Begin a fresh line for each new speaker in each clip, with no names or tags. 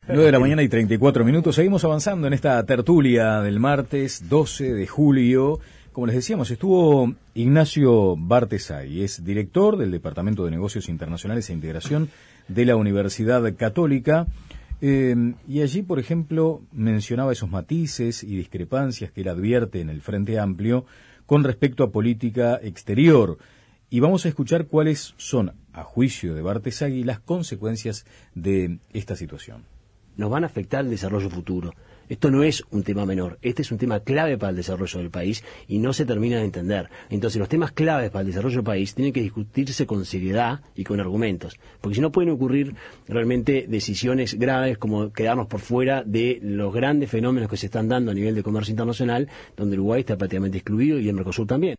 9 de la mañana y 34 minutos. Seguimos avanzando en esta tertulia del martes 12 de julio. Como les decíamos, estuvo Ignacio Bartesay, es director del Departamento de Negocios Internacionales e Integración de la Universidad Católica. Y allí, por ejemplo, mencionaba esos matices y discrepancias que él advierte en el Frente Amplio con respecto a política exterior. Y vamos a escuchar cuáles son, a juicio de Bartesay, las consecuencias de esta situación.
Nos van a afectar el desarrollo futuro. Esto no es un tema menor, este es un tema clave para el desarrollo del país y no se termina de entender. Entonces los temas claves para el desarrollo del país tienen que discutirse con seriedad y con argumentos, porque si no pueden ocurrir realmente decisiones graves como quedarnos por fuera de los grandes fenómenos que se están dando a nivel de comercio internacional, donde Uruguay está prácticamente excluido y el Mercosur también.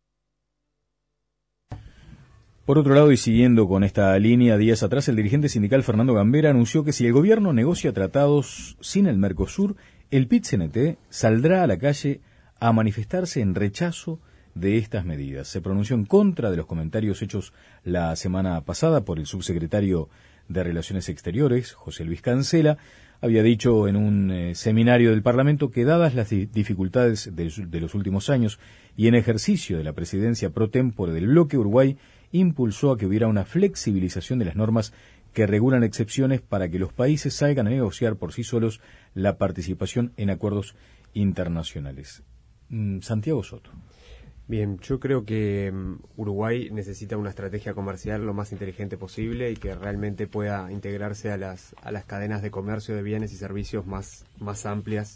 Por otro lado, y siguiendo con esta línea, días atrás el dirigente sindical Fernando Gambera anunció que si el gobierno negocia tratados sin el Mercosur, el PIT-CNT saldrá a la calle a manifestarse en rechazo de estas medidas. Se pronunció en contra de los comentarios hechos la semana pasada por el subsecretario de Relaciones Exteriores, José Luis Cancela. Había dicho en un seminario del Parlamento que, dadas las dificultades de los últimos años y en ejercicio de la presidencia pro tempore del bloque, Uruguay impulsó a que hubiera una flexibilización de las normas que regulan excepciones para que los países salgan a negociar por sí solos la participación en acuerdos internacionales. Santiago Soto.
Bien, yo creo que Uruguay necesita una estrategia comercial lo más inteligente posible y que realmente pueda integrarse a las cadenas de comercio de bienes y servicios más amplias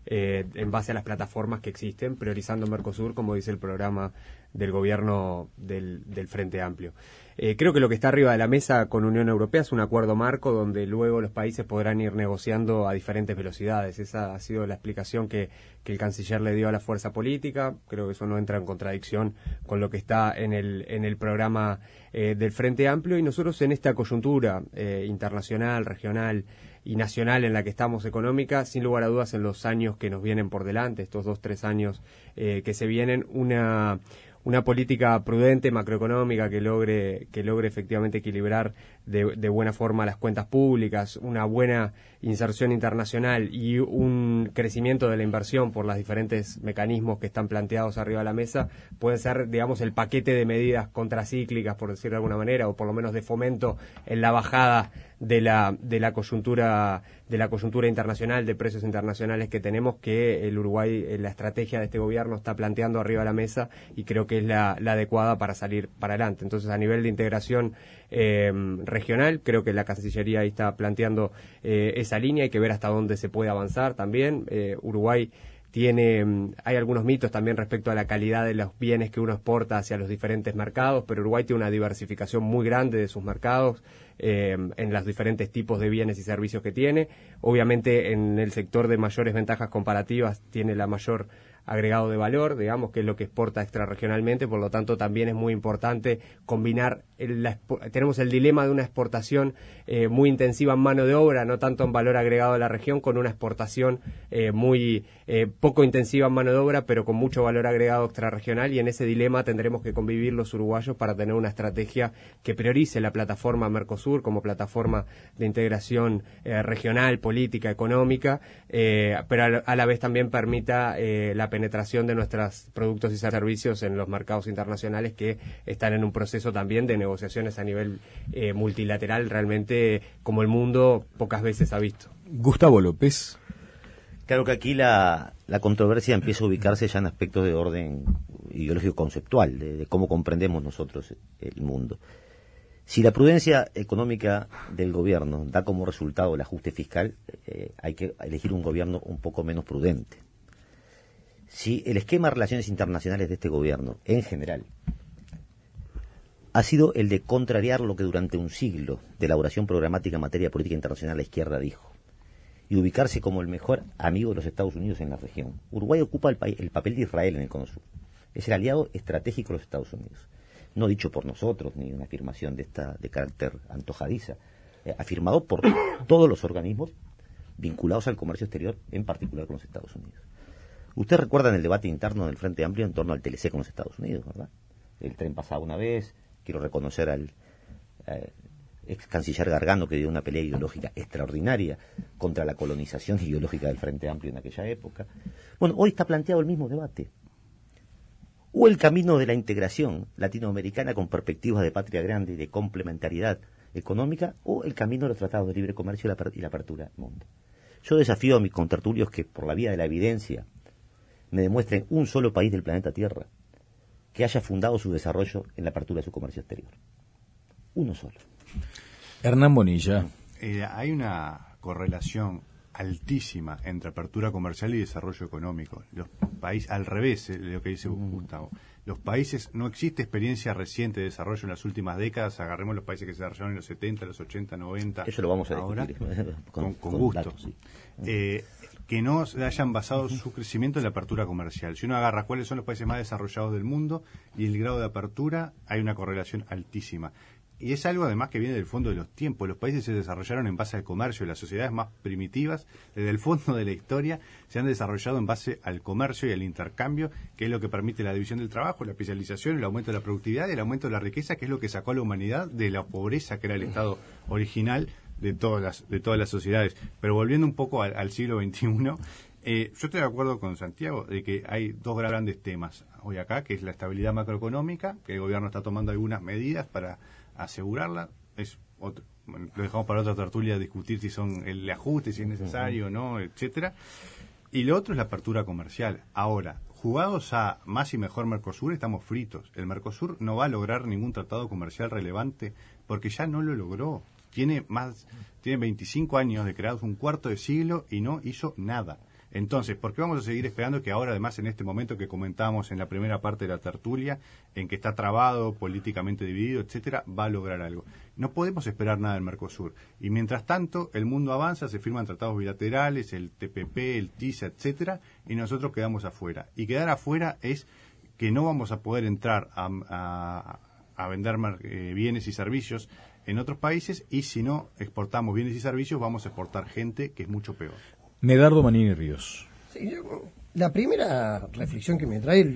en base a las plataformas que existen, priorizando Mercosur, como dice el programa del gobierno del Frente Amplio. Creo que lo que está arriba de la mesa con Unión Europea es un acuerdo marco donde luego los países podrán ir negociando a diferentes velocidades. Esa ha sido la explicación que el canciller le dio a la fuerza política. Creo que eso no entra en contradicción con lo que está en el programa del Frente Amplio, y nosotros en esta coyuntura internacional, regional y nacional en la que estamos económica, sin lugar a dudas en los años que nos vienen por delante, estos 2-3 años que se vienen, una política prudente macroeconómica que logre efectivamente equilibrar de buena forma las cuentas públicas, una buena inserción internacional y un crecimiento de la inversión por los diferentes mecanismos que están planteados arriba de la mesa, puede ser, digamos, el paquete de medidas contracíclicas, por decirlo de alguna manera, o por lo menos de fomento en la bajada de la coyuntura internacional, de precios internacionales que tenemos, que el Uruguay, la estrategia de este gobierno está planteando arriba de la mesa, y creo que es la adecuada para salir para adelante. Entonces, a nivel de integración regional, creo que la Cancillería ahí está planteando esa línea. Hay que ver hasta dónde se puede avanzar también. Uruguay hay algunos mitos también respecto a la calidad de los bienes que uno exporta hacia los diferentes mercados, pero Uruguay tiene una diversificación muy grande de sus mercados en los diferentes tipos de bienes y servicios que tiene. Obviamente, en el sector de mayores ventajas comparativas tiene la mayor agregado de valor, digamos, que es lo que exporta extrarregionalmente. Por lo tanto, también es muy importante combinar, tenemos el dilema de una exportación muy intensiva en mano de obra, no tanto en valor agregado de la región, con una exportación muy poco intensiva en mano de obra, pero con mucho valor agregado extrarregional, y en ese dilema tendremos que convivir los uruguayos para tener una estrategia que priorice la plataforma Mercosur como plataforma de integración regional, política, económica, pero a la vez también permita la penetración de nuestros productos y servicios en los mercados internacionales, que están en un proceso también de negociaciones a nivel multilateral, realmente como el mundo pocas veces ha visto.
Gustavo López.
Claro que aquí la controversia empieza a ubicarse ya en aspectos de orden ideológico conceptual, de cómo comprendemos nosotros el mundo. Si la prudencia económica del gobierno da como resultado el ajuste fiscal, hay que elegir un gobierno un poco menos prudente. Si el esquema de relaciones internacionales de este gobierno, en general, ha sido el de contrariar lo que durante un siglo de elaboración programática en materia de política internacional la izquierda dijo, y ubicarse como el mejor amigo de los Estados Unidos en la región, Uruguay ocupa el papel de Israel en el Cono Sur. Es el aliado estratégico de los Estados Unidos. No dicho por nosotros, ni una afirmación de carácter antojadiza, afirmado por todos los organismos vinculados al comercio exterior, en particular con los Estados Unidos. Ustedes recuerdan el debate interno del Frente Amplio en torno al TLC con los Estados Unidos, ¿verdad? El tren pasaba una vez, quiero reconocer al ex canciller Gargano, que dio una pelea ideológica extraordinaria contra la colonización ideológica del Frente Amplio en aquella época. Bueno, hoy está planteado el mismo debate. O el camino de la integración latinoamericana con perspectivas de patria grande y de complementariedad económica, o el camino de los tratados de libre comercio y la apertura al mundo. Yo desafío a mis contertulios que, por la vía de la evidencia, me demuestren un solo país del planeta Tierra que haya fundado su desarrollo en la apertura de su comercio exterior. Uno solo.
Hernán Bonilla.
Hay una correlación altísima entre apertura comercial y desarrollo económico. Los países, al revés de lo que dice Gustavo, los países, no existe experiencia reciente de desarrollo en las últimas décadas. Agarremos los países que se desarrollaron en los 70, los 80, 90.
Eso lo vamos a
ahora,
discutir
con gusto.
Datos, sí.
Que no hayan basado su crecimiento en la apertura comercial. Si uno agarra cuáles son los países más desarrollados del mundo y el grado de apertura, hay una correlación altísima. Y es algo además que viene del fondo de los tiempos. Los países se desarrollaron en base al comercio. Las sociedades más primitivas, desde el fondo de la historia, se han desarrollado en base al comercio y al intercambio, que es lo que permite la división del trabajo, la especialización, el aumento de la productividad y el aumento de la riqueza, que es lo que sacó a la humanidad de la pobreza que era el estado original de todas las sociedades. Pero volviendo un poco al siglo XXI, yo estoy de acuerdo con Santiago de que hay dos grandes temas hoy acá, que es la estabilidad macroeconómica, que el gobierno está tomando algunas medidas para asegurarla. Lo dejamos para otra tertulia discutir si son el ajuste, si es necesario o no, etcétera. Y lo otro es la apertura comercial. Ahora, jugados a más y mejor Mercosur, estamos fritos. El Mercosur no va a lograr ningún tratado comercial relevante porque ya no lo logró. Tiene 25 años de creados, un cuarto de siglo, y no hizo nada. Entonces, ¿por qué vamos a seguir esperando que ahora, además, en este momento que comentábamos en la primera parte de la tertulia, en que está trabado, políticamente dividido, etcétera, va a lograr algo? No podemos esperar nada del Mercosur. Y mientras tanto, el mundo avanza, se firman tratados bilaterales, el TPP, el TISA, etcétera, y nosotros quedamos afuera. Y quedar afuera es que no vamos a poder entrar a vender bienes y servicios en otros países, y si no exportamos bienes y servicios, vamos a exportar gente, que es mucho peor.
Medardo Manini Ríos.
Sí, la primera reflexión que me trae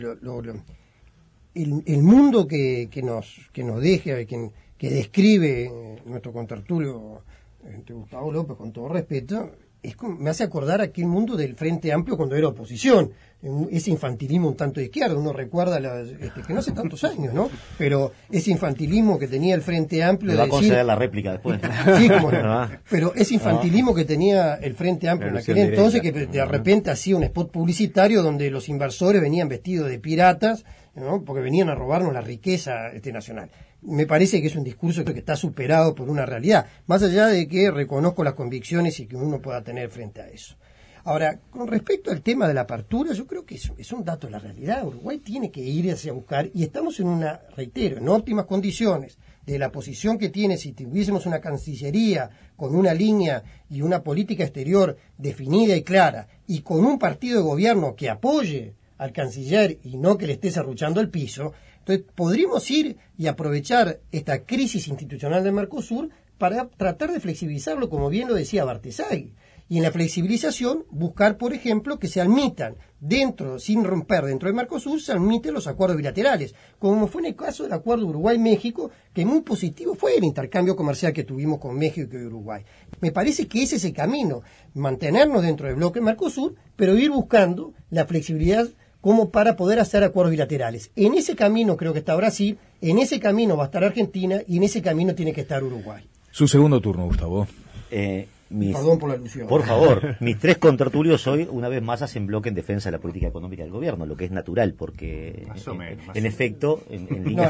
el mundo que nos deja, que describe nuestro contertulio Gustavo López, con todo respeto, me hace acordar aquel mundo del Frente Amplio cuando era oposición, ese infantilismo un tanto de izquierda. Uno recuerda que no hace tantos años, ¿no? Pero ese infantilismo que tenía el Frente Amplio.
Me va a conceder la réplica después.
Sí, como no. Pero ese infantilismo que tenía el Frente Amplio en aquel entonces, que de repente hacía un spot publicitario donde los inversores venían vestidos de piratas, ¿no? Porque venían a robarnos la riqueza nacional. Me parece que es un discurso que está superado por una realidad, más allá de que reconozco las convicciones y que uno pueda tener frente a eso. Ahora, con respecto al tema de la apertura, yo creo que es un dato de la realidad. Uruguay tiene que ir hacia buscar, y estamos en óptimas condiciones de la posición que tiene si tuviésemos una cancillería con una línea y una política exterior definida y clara, y con un partido de gobierno que apoye al canciller y no que le esté serruchando el piso. Entonces, podríamos ir y aprovechar esta crisis institucional del Mercosur para tratar de flexibilizarlo, como bien lo decía Bartesagui. Y en la flexibilización, buscar, por ejemplo, que se admitan sin romper dentro del Mercosur, se admiten los acuerdos bilaterales, como fue en el caso del acuerdo Uruguay-México, que muy positivo fue el intercambio comercial que tuvimos con México y Uruguay. Me parece que ese es el camino, mantenernos dentro del bloque Mercosur, pero ir buscando la flexibilidad como para poder hacer acuerdos bilaterales. En ese camino creo que está Brasil, en ese camino va a estar Argentina y en ese camino tiene que estar Uruguay.
Su segundo turno, Gustavo.
Perdón por la alusión.
Por favor, mis tres contertulios hoy, una vez más, hacen bloque en defensa de la política económica del gobierno, lo que es natural, porque, en efecto, en líneas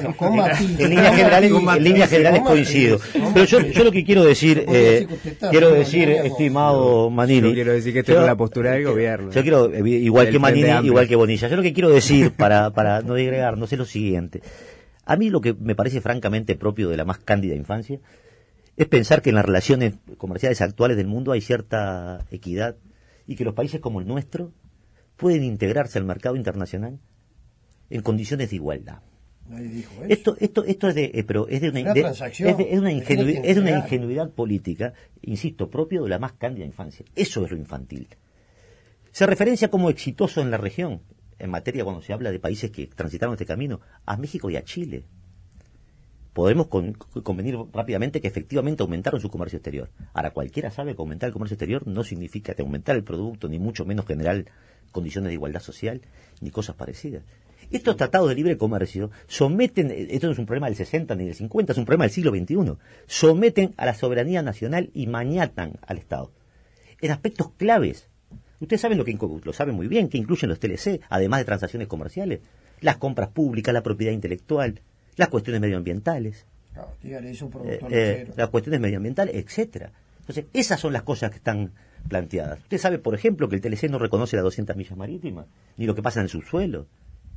generales coincido. Pero yo lo que quiero decir, estimado Manini...
Yo quiero decir que estoy en la postura del gobierno.
Yo quiero, igual que Manini, igual que Bonilla, yo lo que quiero decir, para no digregarnos, es lo siguiente. A mí lo que me parece francamente propio de la más cándida infancia es pensar que en las relaciones comerciales actuales del mundo hay cierta equidad y que los países como el nuestro pueden integrarse al mercado internacional en condiciones de igualdad.
Nadie dijo eso.
Esto es de una ingenuidad política, insisto, propio de la más cándida infancia. Eso es lo infantil. Se referencia como exitoso en la región, en materia cuando se habla de países que transitaron este camino, a México y a Chile. podemos convenir rápidamente que efectivamente aumentaron su comercio exterior. Ahora, cualquiera sabe que aumentar el comercio exterior no significa que aumentar el producto, ni mucho menos generar condiciones de igualdad social, ni cosas parecidas. Estos tratados de libre comercio someten, esto no es un problema del 60 ni del 50, es un problema del siglo XXI, someten a la soberanía nacional y maniatan al Estado. En aspectos claves. Ustedes saben lo saben muy bien, que incluyen los TLC, además de transacciones comerciales, las compras públicas, la propiedad intelectual, las cuestiones medioambientales, las cuestiones medioambientales, etcétera. Entonces, esas son las cosas que están planteadas. Usted sabe, por ejemplo, que el TLC no reconoce las 200 millas marítimas, ni lo que pasa en el subsuelo,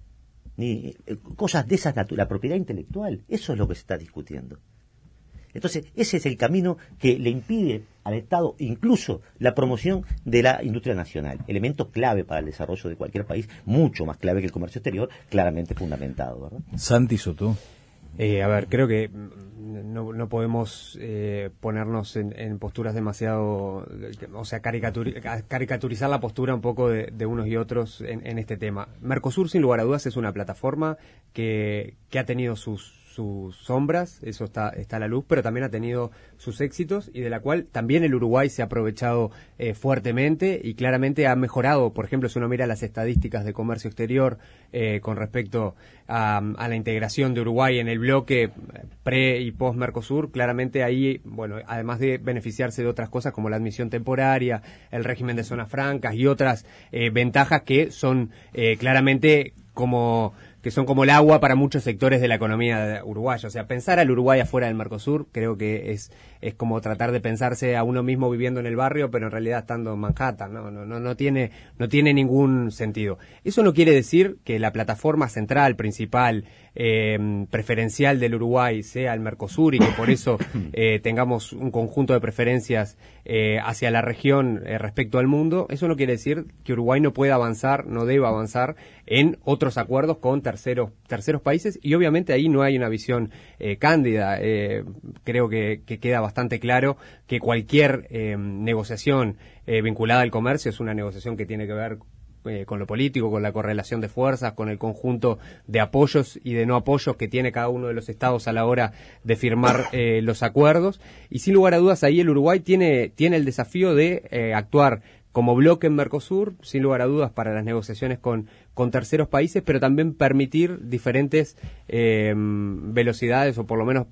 ni cosas de esas la propiedad intelectual. Eso es lo que se está discutiendo. Entonces, ese es el camino que le impide al Estado incluso la promoción de la industria nacional, elemento clave para el desarrollo de cualquier país, mucho más clave que el comercio exterior, claramente fundamentado, ¿verdad?
Santi Soto.
A ver, creo que no podemos ponernos en posturas demasiado, o sea, caricaturizar la postura un poco de unos y otros en este tema. Mercosur, sin lugar a dudas, es una plataforma que ha tenido sus sombras, eso está a la luz, pero también ha tenido sus éxitos y de la cual también el Uruguay se ha aprovechado fuertemente y claramente ha mejorado. Por ejemplo, si uno mira las estadísticas de comercio exterior con respecto a la integración de Uruguay en el bloque pre y post Mercosur, claramente ahí, bueno, además de beneficiarse de otras cosas como la admisión temporaria, el régimen de zonas francas y otras ventajas que son claramente como el agua para muchos sectores de la economía uruguaya. O sea, pensar al Uruguay afuera del Mercosur creo que es como tratar de pensarse a uno mismo viviendo en el barrio, pero en realidad estando en Manhattan. No tiene ningún sentido. Eso no quiere decir que la plataforma central, principal, preferencial del Uruguay sea el Mercosur y que por eso tengamos un conjunto de preferencias hacia la región respecto al mundo. Eso no quiere decir que Uruguay no pueda avanzar, no deba avanzar en otros acuerdos con terceros países, y obviamente ahí no hay una visión cándida. Creo que queda bastante claro que cualquier negociación vinculada al comercio es una negociación que tiene que ver con lo político, con la correlación de fuerzas, con el conjunto de apoyos y de no apoyos que tiene cada uno de los estados a la hora de firmar los acuerdos. Y sin lugar a dudas ahí el Uruguay tiene el desafío de actuar como bloque en Mercosur, sin lugar a dudas, para las negociaciones con terceros países, pero también permitir diferentes velocidades, o por lo menos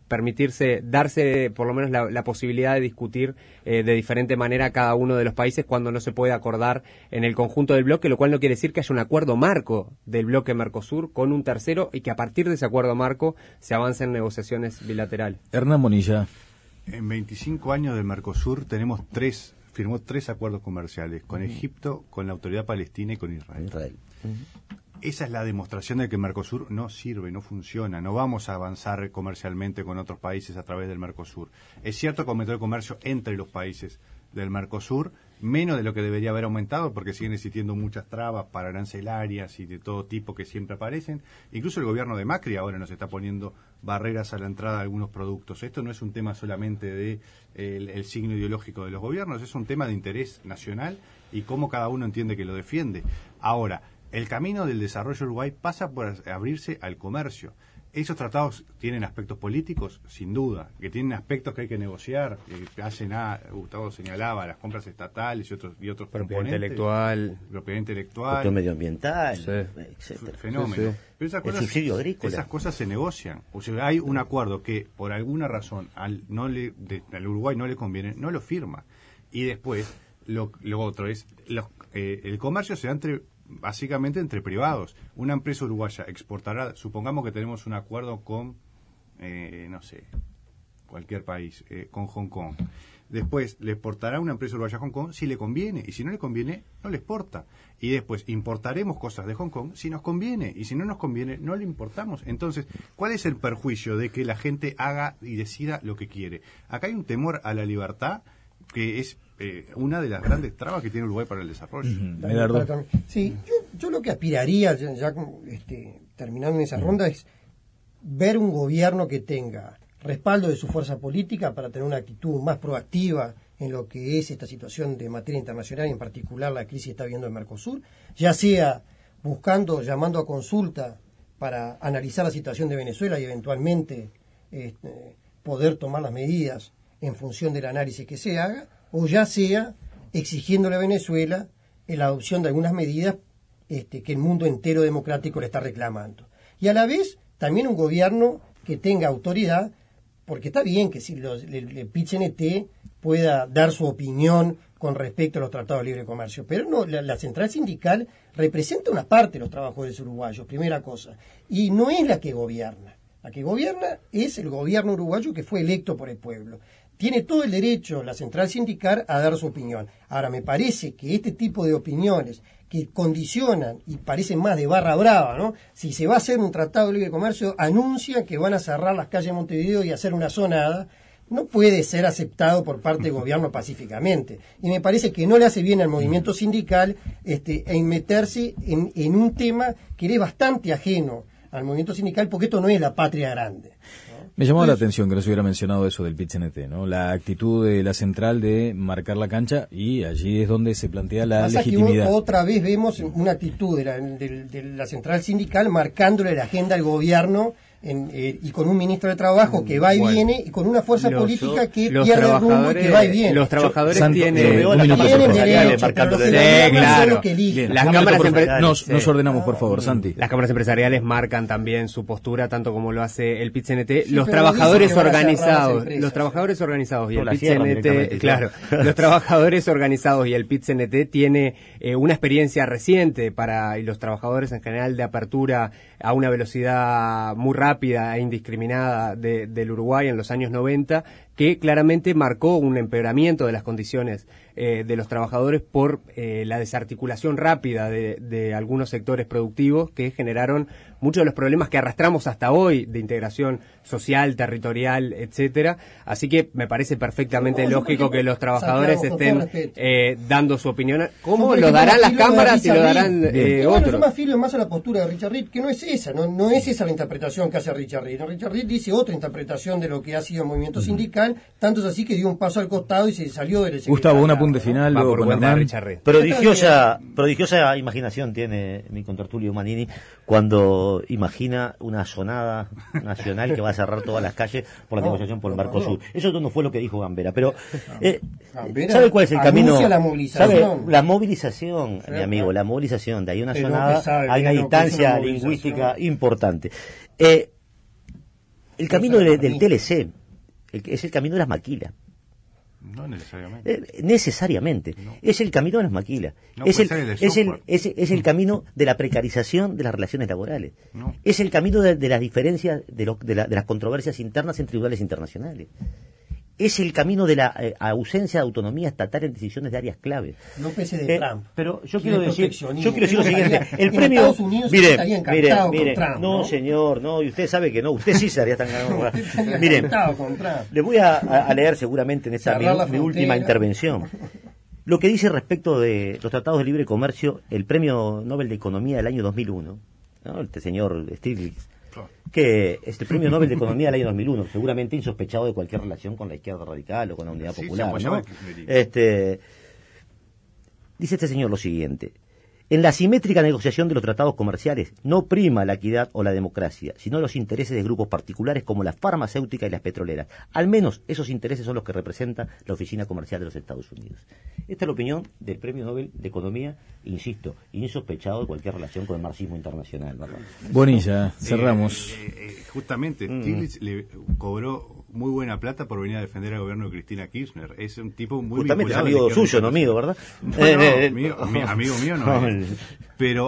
darse por lo menos la posibilidad de discutir de diferente manera cada uno de los países cuando no se puede acordar en el conjunto del bloque, lo cual no quiere decir que haya un acuerdo marco del bloque Mercosur con un tercero y que a partir de ese acuerdo marco se avance en negociaciones bilaterales.
Hernán Bonilla.
En 25 años del Mercosur firmó 3 acuerdos comerciales, con Egipto, con la Autoridad Palestina y con Israel. Esa es la demostración de que el Mercosur no sirve, no funciona. No vamos a avanzar comercialmente con otros países a través del Mercosur. Es cierto que aumentó el comercio entre los países del Mercosur, menos de lo que debería haber aumentado, porque siguen existiendo muchas trabas para arancelarias y de todo tipo que siempre aparecen. Incluso el gobierno de Macri ahora nos está poniendo barreras a la entrada de algunos productos. Esto no es un tema solamente de el signo ideológico de los gobiernos, es un tema de interés nacional y cómo cada uno entiende que lo defiende. Ahora, el camino del desarrollo de Uruguay pasa por abrirse al comercio. ¿Esos tratados tienen aspectos políticos? Sin duda. ¿Que tienen aspectos que hay que negociar? Gustavo señalaba, las compras estatales y otros
propiedad
intelectual.
Cuestión medioambial,
etcétera. Fenómeno.
Sí.
Pero esas cosas,
el subsidio agrícola.
Esas cosas se negocian. O sea, hay un acuerdo que por alguna razón al Uruguay no le conviene, no lo firma. Y después, lo otro es, el comercio se da básicamente entre privados. Una empresa uruguaya exportará, supongamos que tenemos un acuerdo con, cualquier país, con Hong Kong. Después le exportará una empresa uruguaya a Hong Kong si le conviene, y si no le conviene, no le exporta. Y después importaremos cosas de Hong Kong si nos conviene, y si no nos conviene, no le importamos. Entonces, ¿cuál es el perjuicio de que la gente haga y decida lo que quiere? Acá hay un temor a la libertad que es una de las grandes trabas que tiene Uruguay para el desarrollo.
Sí, yo lo que aspiraría, ya terminando en esa ronda, es ver un gobierno que tenga respaldo de su fuerza política para tener una actitud más proactiva en lo que es esta situación de materia internacional, y en particular la crisis que está viviendo el Mercosur, ya sea llamando a consulta para analizar la situación de Venezuela y eventualmente poder tomar las medidas en función del análisis que se haga, o ya sea exigiéndole a Venezuela la adopción de algunas medidas que el mundo entero democrático le está reclamando. Y a la vez, también un gobierno que tenga autoridad, porque está bien que si el PIT-CNT pueda dar su opinión con respecto a los tratados de libre comercio, pero no, la central sindical representa una parte de los trabajadores uruguayos, primera cosa, y no es la que gobierna. La que gobierna es el gobierno uruguayo que fue electo por el pueblo. Tiene todo el derecho la central sindical a dar su opinión. Ahora, me parece que este tipo de opiniones que condicionan y parecen más de barra brava, ¿no? Si se va a hacer un tratado de libre comercio, anuncian que van a cerrar las calles de Montevideo y hacer una zonada, no puede ser aceptado por parte del gobierno pacíficamente. Y me parece que no le hace bien al movimiento sindical en meterse en un tema que es bastante ajeno al movimiento sindical, porque esto no es la patria grande.
Me llamó la atención que no se hubiera mencionado eso del PIT-CNT, ¿no? La actitud de la central de marcar la cancha, y allí es donde se plantea la legitimidad.
Que otra vez vemos una actitud de la central sindical marcándole la agenda al gobierno y con un ministro de Trabajo que va y viene, y con una fuerza política que pierde el rumbo y que va y viene.
Los trabajadores
tienen
derecho, claro.
Las cámaras
nos ordenamos, por favor, Santi.
Las cámaras empresariales marcan también su postura, tanto como lo hace el PIT-CNT. Los trabajadores organizados y el PIT-CNT, claro, los trabajadores organizados y el PIT-CNT tiene una experiencia reciente y los trabajadores en general de apertura a una velocidad muy rápida e indiscriminada del Uruguay en los años 90, que claramente marcó un empeoramiento de las condiciones de los trabajadores por la desarticulación rápida de algunos sectores productivos que generaron muchos de los problemas que arrastramos hasta hoy de integración social, territorial, etcétera. Así que me parece perfectamente lógico que los trabajadores estén dando su opinión. ¿Cómo lo darán las cámaras y lo darán otros?
Yo me afilio más a la postura de Richard Reed, que no es esa, no es esa la interpretación que hace Richard Reed. Richard Reed dice otra interpretación de lo que ha sido el movimiento sindical, tanto es así que dio un paso al costado y se salió del secretariado.
Gustavo, un apunte final, luego con
Richard Reed.
Prodigiosa imaginación tiene mi contertulio Manini cuando imagina una sonada nacional que va a cerrar todas las calles por la negociación por el Mercosur. Eso no fue lo que dijo Gambera, pero ¿sabe cuál es el camino? La movilización, mi amigo, la movilización, de ahí una sonada, hay una distancia lingüística importante. El camino del TLC es el camino de las maquilas.
No necesariamente.
Necesariamente. No. Es el camino de las maquilas.
No
es el camino de la precarización de las relaciones laborales. No. Es el camino de las diferencias, de las controversias internas en tribunales internacionales. Es el camino de la ausencia de autonomía estatal en decisiones de áreas clave.
No pese de Trump.
Pero yo quiero decir lo siguiente. El premio, mire, no, señor, no, y usted sabe que no, usted sí estaría tan ganado. Miren, le voy a leer seguramente en esta mi última intervención. Lo que dice respecto de los tratados de libre comercio, el premio Nobel de Economía del año 2001, ¿no? Este señor Stiglitz, que es el premio Nobel de Economía del año 2001, seguramente insospechado de cualquier relación con la izquierda radical o con la Unidad Popular, ¿no? Dice este señor lo siguiente: en la simétrica negociación de los tratados comerciales no prima la equidad o la democracia, sino los intereses de grupos particulares como la farmacéutica y las petroleras. Al menos esos intereses son los que representa la Oficina Comercial de los Estados Unidos. Esta es la opinión del Premio Nobel de Economía, insisto, insospechado de cualquier relación con el marxismo internacional, ¿verdad?
Bonilla, cerramos.
Justamente, Stiglitz le cobró muy buena plata por venir a defender al gobierno de Cristina Kirchner. Es un tipo muy
justamente es amigo suyo, no mío, ¿verdad?
Amigo mío no es. Pero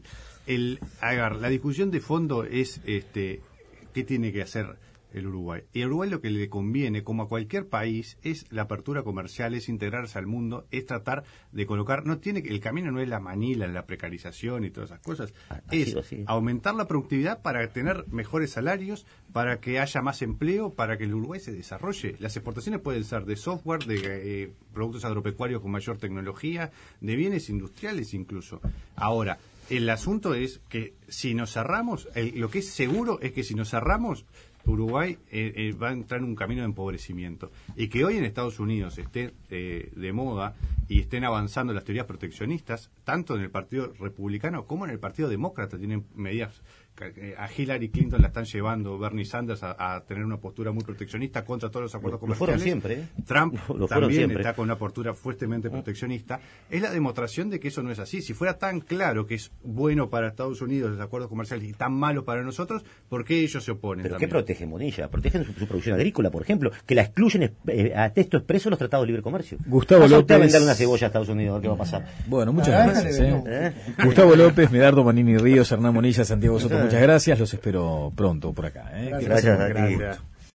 la discusión de fondo es qué tiene que hacer el Uruguay. Y al Uruguay lo que le conviene, como a cualquier país, es la apertura comercial, es integrarse al mundo, es tratar de colocar, el camino no es la manila, la precarización y todas esas cosas, es aumentar la productividad para tener mejores salarios, para que haya más empleo, para que el Uruguay se desarrolle. Las exportaciones pueden ser de software, de productos agropecuarios con mayor tecnología, de bienes industriales incluso. Ahora, el asunto es que si nos cerramos, lo que es seguro es que si nos cerramos, Uruguay va a entrar en un camino de empobrecimiento. Y que hoy en Estados Unidos esté de moda y estén avanzando las teorías proteccionistas, tanto en el Partido Republicano como en el Partido Demócrata, tienen medidas a Hillary Clinton la están llevando Bernie Sanders a tener una postura muy proteccionista contra todos los acuerdos comerciales.
Lo fueron siempre.
Trump también
siempre.
está con una postura fuertemente proteccionista. Es la demostración de que eso no es así. Si fuera tan claro que es bueno para Estados Unidos los acuerdos comerciales y tan malo para nosotros, ¿por qué ellos se oponen?
¿Pero
también?
qué protegen Bonilla? Protegen su producción agrícola, por ejemplo, que la excluyen a texto expreso los tratados de libre comercio.
Gustavo
Vaya usted a
López.
vender una cebolla a Estados Unidos, a ver qué va a pasar.
Bueno, muchas gracias.
¿Eh?
Gustavo López, Medardo Manini Ríos, Hernán Monilla, Santiago Soto, muchas gracias. Los espero pronto por acá.
Gracias.
Gracias a ti.
Gracias.